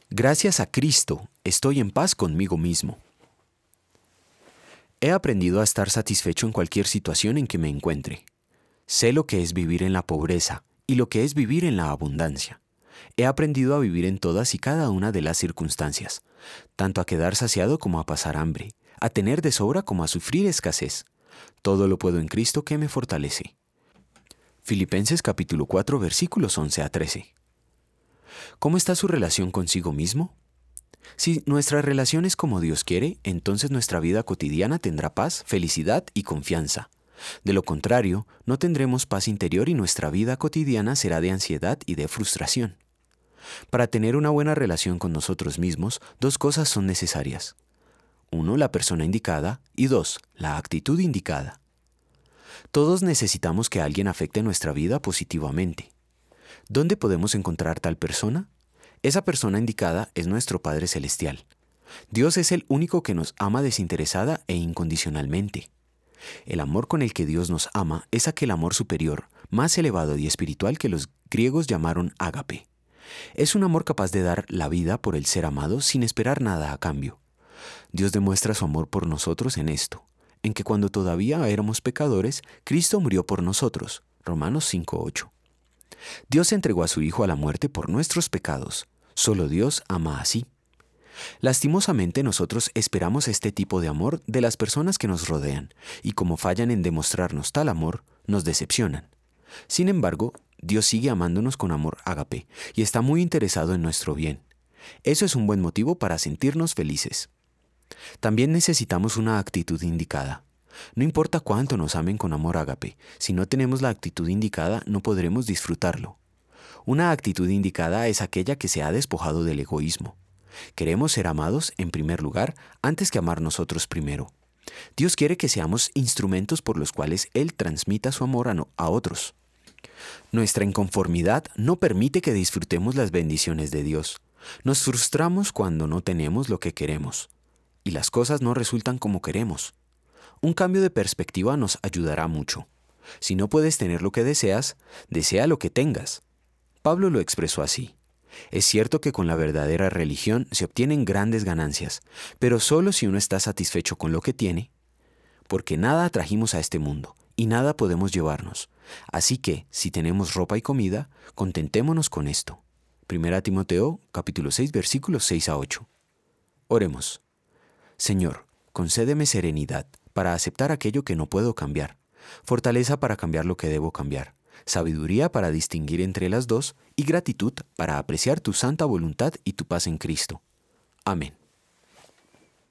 Gracias a Cristo, estoy en paz conmigo mismo. He aprendido a estar satisfecho en cualquier situación en que me encuentre. Sé lo que es vivir en la pobreza y lo que es vivir en la abundancia. He aprendido a vivir en todas y cada una de las circunstancias, tanto a quedar saciado como a pasar hambre, a tener de sobra como a sufrir escasez. Todo lo puedo en Cristo que me fortalece. Filipenses capítulo 4 versículos 11 a 13. ¿Cómo está su relación consigo mismo? Si nuestra relación es como Dios quiere, entonces nuestra vida cotidiana tendrá paz, felicidad y confianza. De lo contrario, no tendremos paz interior y nuestra vida cotidiana será de ansiedad y de frustración. Para tener una buena relación con nosotros mismos, dos cosas son necesarias. 1. La persona indicada y 2. La actitud indicada. Todos necesitamos que alguien afecte nuestra vida positivamente. ¿Dónde podemos encontrar tal persona? Esa persona indicada es nuestro Padre Celestial. Dios es el único que nos ama desinteresada e incondicionalmente. El amor con el que Dios nos ama es aquel amor superior, más elevado y espiritual que los griegos llamaron ágape. Es un amor capaz de dar la vida por el ser amado sin esperar nada a cambio. Dios demuestra su amor por nosotros en esto, en que cuando todavía éramos pecadores, Cristo murió por nosotros. Romanos 5:8. Dios entregó a su Hijo a la muerte por nuestros pecados. Solo Dios ama así. Lastimosamente nosotros esperamos este tipo de amor de las personas que nos rodean, y como fallan en demostrarnos tal amor, nos decepcionan. Sin embargo, Dios sigue amándonos con amor ágape, y está muy interesado en nuestro bien. Eso es un buen motivo para sentirnos felices. También necesitamos una actitud indicada. No importa cuánto nos amen con amor ágape, si no tenemos la actitud indicada no podremos disfrutarlo. Una actitud indicada es aquella que se ha despojado del egoísmo. Queremos ser amados en primer lugar antes que amar nosotros primero. Dios quiere que seamos instrumentos por los cuales Él transmita su amor a otros. Nuestra inconformidad no permite que disfrutemos las bendiciones de Dios. Nos frustramos cuando no tenemos lo que queremos y las cosas no resultan como queremos. Un cambio de perspectiva nos ayudará mucho. Si no puedes tener lo que deseas, desea lo que tengas. Pablo lo expresó así. Es cierto que con la verdadera religión se obtienen grandes ganancias, pero solo si uno está satisfecho con lo que tiene, porque nada trajimos a este mundo y nada podemos llevarnos. Así que, si tenemos ropa y comida, contentémonos con esto. 1 Timoteo capítulo 6 versículos 6 a 8. Oremos. Señor, concédeme serenidad para aceptar aquello que no puedo cambiar, fortaleza para cambiar lo que debo cambiar, sabiduría para distinguir entre las dos y gratitud para apreciar tu santa voluntad y tu paz en Cristo. Amén.